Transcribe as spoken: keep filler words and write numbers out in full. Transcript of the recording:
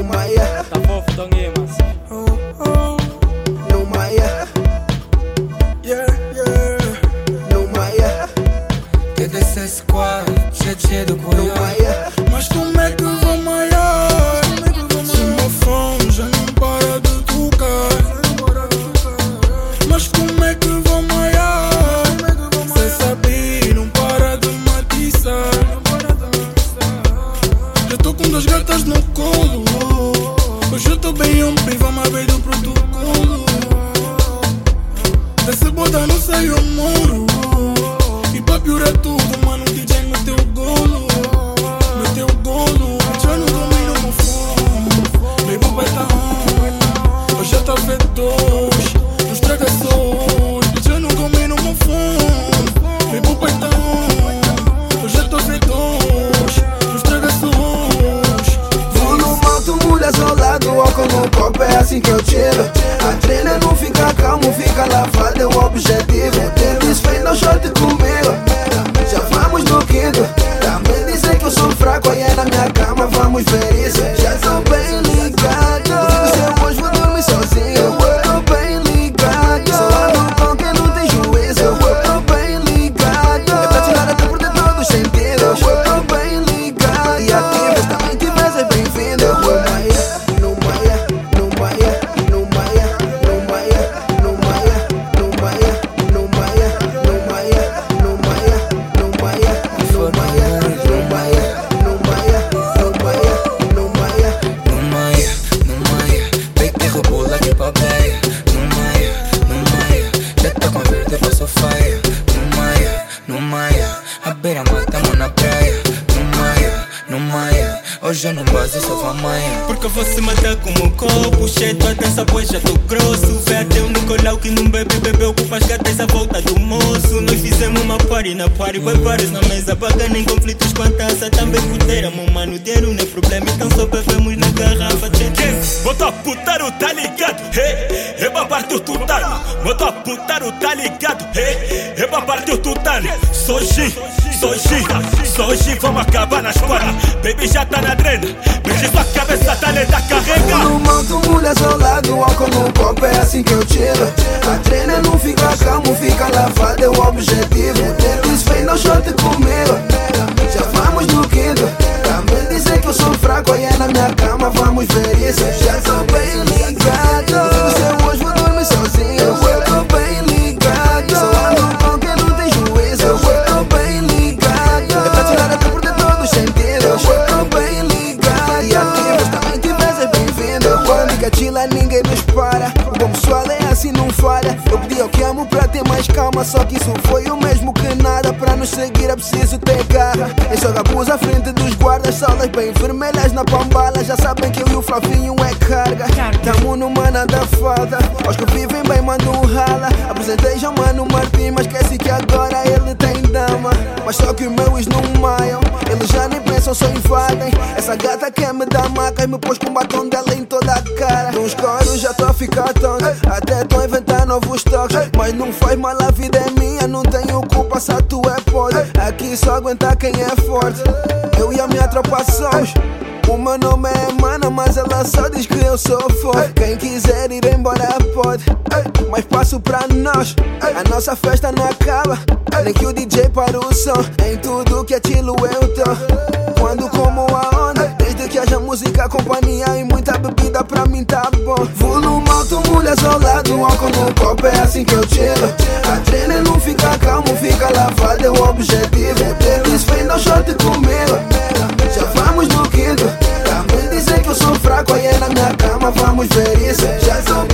Maia. Tá fofo, Tonguimas. No Maia. Yeah, yeah. No Maia. T D C Squad, cheio de No coelho. Maia. Mas como é que eu vou maiar? Se o meu fone já não para de tocar. Mas como é que eu vou maiar? Cê sabe, não para de matiçar. Já tô com duas gatas no colo. Hoje eu tô bem homem, vamos ver do protocolo. Desse boda não sei o muro. E pra piorar tudo, mano, o D J meteu golo. Meteu golo, já não domino o meu fone. Meu papai tá on, hoje eu tô vendo dois. Não estraga sós, já não domino o meu fone. Meu papai tá on, hoje eu tô vendo dois. Não estraga sós. Vou no mal, tu mulheres ao lado, álcool no copo, é assim que eu tiro. A treina não fica calmo, fica lavado, é o objetivo. Eles vêm no short comigo, já vamos no quinto. Também dizem que eu sou fraco, aí é na minha cama, vamos ver isso. Já sou bem ligado, se eu hoje vou dormir sozinho, eu tô bem ligado. Só ando com quem não tem juízo, eu tô bem ligado. É pra tirar até por dentro dos sentidos, eu tô bem ligado. E ativas também tivesse bem-vindo. No Maia, no Maia, no Maia, no Maia, no Maia, no Maia, no Maia, no Maia, no Maia, no Maia, no Maia, no Maia, no Maia, no Maia, no Maia. No Maia, no Maia, peito e rebola aqui pra pleia. No Maia, no Maia, já tá com verde, passou faia. No Maia, no Maia, a beira matamos na praia. No Maia, no Maia, hoje eu não base, só vou amanhã. Porque você mata como um copo, cheio de dança, pois já tô grosso. Vê até o Nicolau que não bebe, bebeu com as gatas à volta do moço. Nós fizemos uma party na party, foi vários na mesa, bacana em conflitos com a taça. Também pudeiramos, mano, dinheiro não é problema, então só bebemos na garrafa. Bota putaro, tá ligado? Hey, reba partiu tutano. Bota putaro, tá ligado? Hey, reba partiu tutano. Sou G, sou G, sou G, vamos acabar na escola. Baby já tá na drena, mexe sua cabeça, tá lenta, carrega. No mal, tu mulheres ao lado, álcool no copo, é assim que eu tiro. A treina não fica calmo, fica lavado, é o objetivo. Eles vêm no short comigo, já vamos no quinto. Também dizem que eu sou fraco, aí é na minha cama, vamos ver isso. Já sou bem ligado, se eu hoje vou dormir sozinho, eu tô bem ligado. Só ando com quem não tem juízo, eu tô bem ligado. É pra tirar até por dentro dos sentidos, eu tô bem ligado. E ativos também tivesse bem-vindo. Quando catila ninguém nos para, o bom pessoal é assim, não falha. Eu pedi ao que amo pra ter mais calma, só que isso foi o mesmo que nada. Pra nos seguir é preciso ter garra. Eu sou capuz à frente dos guardas, solas bem vermelhas na pambala. Já sabem que eu e o Flavinho é carga. Tamo numa nada falta, aos que vivem bem mando um rala. Apresentei já mano Martim, mas esqueci que agora ele tem dama. Mas só que os meus não maiam, eles já nem pensam, só invadem. Essa gata quer me dar macas, me pôs com o batom dela em toda a cara. Nos coros já tô a ficar tonto, até tô a inventar novos toques. Mas não faz mal, a vida é minha, não tenho culpa se a tua é podre. Aqui só aguenta quem é forte, eu e a minha tropa somos. O meu nome é Mana, mas ela só diz que eu sou forte. Quem quiser ir embora pode, mas passo pra nós. A nossa festa não acaba, nem que o D J para o som. Em tudo que é estilo eu tô, quando como a onda. Desde que haja música, companhia e muita bebida, pra mim tá bom. Volume alto, mulheres ao lado, álcool no copo, é assim que eu tiro. A treina não fica calmo, fica lavado, é o objetivo. Eles vêm no short comigo, já vamos no quinto. Também dizem que eu sou fraco, aí é na minha cama, vamos ver isso. Já sou